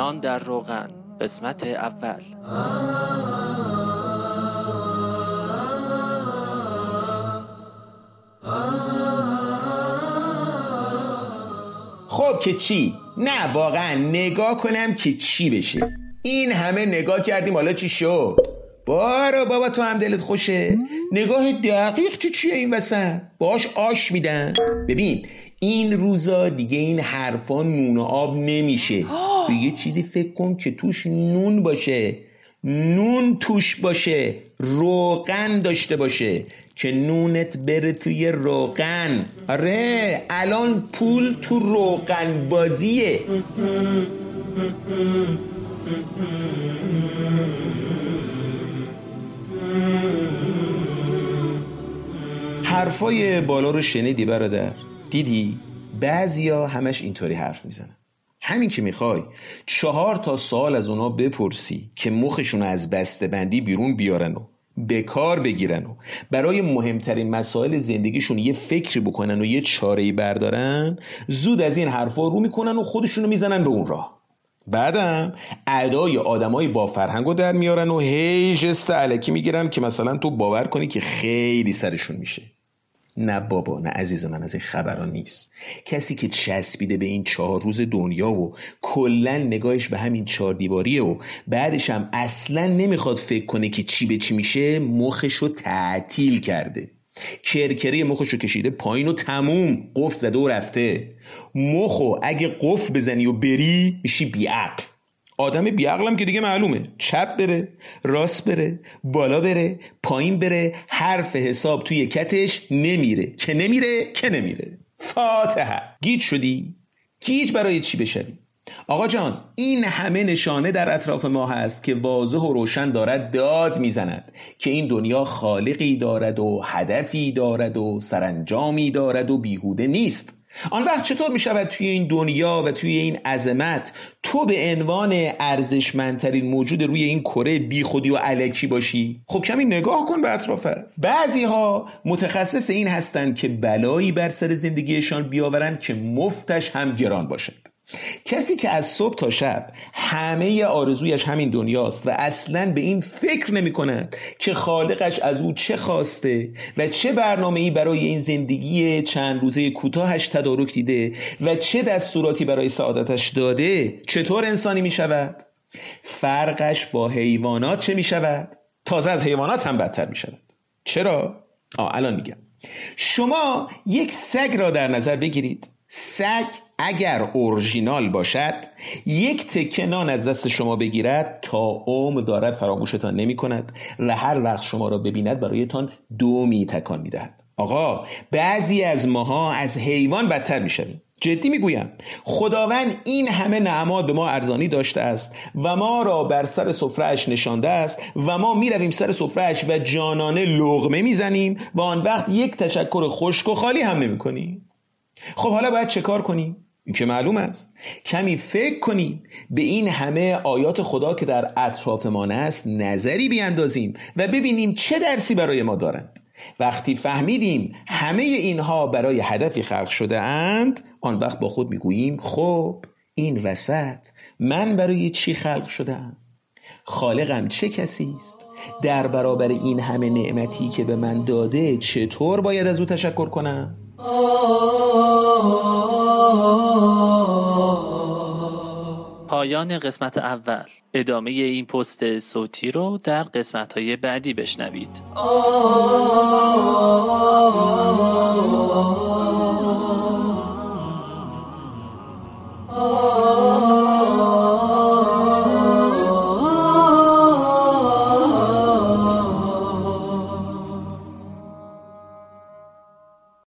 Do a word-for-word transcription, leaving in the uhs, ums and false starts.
نان در روغن، قسمت اول. خب که چی؟ نه واقعا نگاه کنم که چی بشه. این همه نگاه کردیم حالا چی شد؟ بارو بابا تو هم دلت خوشه. نگاه دقیق تو چیه این وسط؟ باش آش میدن. ببین این روزا دیگه این حرفا نون و آب نمیشه. تو یه چیزی فکر کن که توش نون باشه، نون توش باشه، روغن داشته باشه که نونت بره توی روغن. آره الان پول تو روغن بازیه. حرفای بالا رو شنیدی برادر؟ دیدی؟ بعضیا همش اینطوری حرف میزنن. همین که میخوای چهار تا سوال از اونا بپرسی که مخشون از بسته‌بندی بیرون بیارن و به کار بگیرن و برای مهمترین مسائل زندگیشون یه فکری بکنن و یه چاره‌ای بردارن، زود از این حرفا رو میکنن و خودشونو میزنن به اون راه. بعدم ادای آدمای با فرهنگو در میارن و هی جست الکی میگیرن که مثلا تو باور کنی که خیلی سرشون میشه. نه بابا، نه عزیز من، از این خبران نیست. کسی که چسبیده به این چهار روز دنیا و کلن نگاهش به همین چهار دیواریه و بعدش هم اصلا نمیخواد فکر کنه که چی به چی میشه، مخشو تعطیل کرده. کرکره مخشو کشیده پایین و تموم، قفل زده و رفته. مخو اگه قفل بزنی و بری میشی بیعقل. آدم بیعقلم که دیگه معلومه، چپ بره، راست بره، بالا بره، پایین بره، حرف حساب توی کتش نمیره. که نمیره که نمیره. فاتحه. گیج شدی؟ گیج برای چی بشوی؟ آقا جان این همه نشانه در اطراف ما هست که واضح و روشن دارد داد میزند که این دنیا خالقی دارد و هدفی دارد و سرانجامی دارد و بیهوده نیست. آن وقت چطور می شود توی این دنیا و توی این عظمت تو به عنوان ارزشمندترین موجود روی این کره بی خودی و الکی باشی؟ خب کمی نگاه کن به اطرافت. بعضی ها متخصص این هستند که بلایی بر سر زندگیشان بیاورند که مفتش هم گران باشد. کسی که از صبح تا شب همه آرزویش همین دنیاست و اصلاً به این فکر نمی کند که خالقش از او چه خواسته و چه برنامه‌ای برای این زندگی چند روزه کوتاهش تدارک دیده و چه دستوراتی برای سعادتش داده، چطور انسانی می شود؟ فرقش با حیوانات چه می شود؟ تازه از حیوانات هم بدتر می شود. چرا؟ آه الان میگم. شما یک سگ را در نظر بگیرید. سگ اگر اورژینال باشد یک تکه نان از دست شما بگیرد تا عمر دارد فراموشتان نمی کند و هر وقت شما را ببیند برایتان دو می تکان می دهد. آقا بعضی از ماها از حیوان بدتر می شویم. جدی می گویم. خداوند این همه نعمات به ما ارزانی داشته است و ما را بر سر سفره‌اش نشانده است و ما می رویم سر سفره‌اش و جانانه لقمه می زنیم و آن وقت یک تشکر خشک و خالی هم نمی کنیم. خب حالا باید چه کار کنیم؟ این که معلوم است. کمی فکر کنیم، به این همه آیات خدا که در اطرافمان است نظری بیاندازیم و ببینیم چه درسی برای ما دارند. وقتی فهمیدیم همه اینها برای هدفی خلق شده اند، آن وقت با خود میگوییم خب این وسط من برای چی خلق شدم؟ خالقم چه کسی است؟ در برابر این همه نعمتی که به من داده چطور باید از او تشکر کنم؟ پایان قسمت اول. ادامه این پست صوتی رو در قسمت‌های بعدی بشنوید.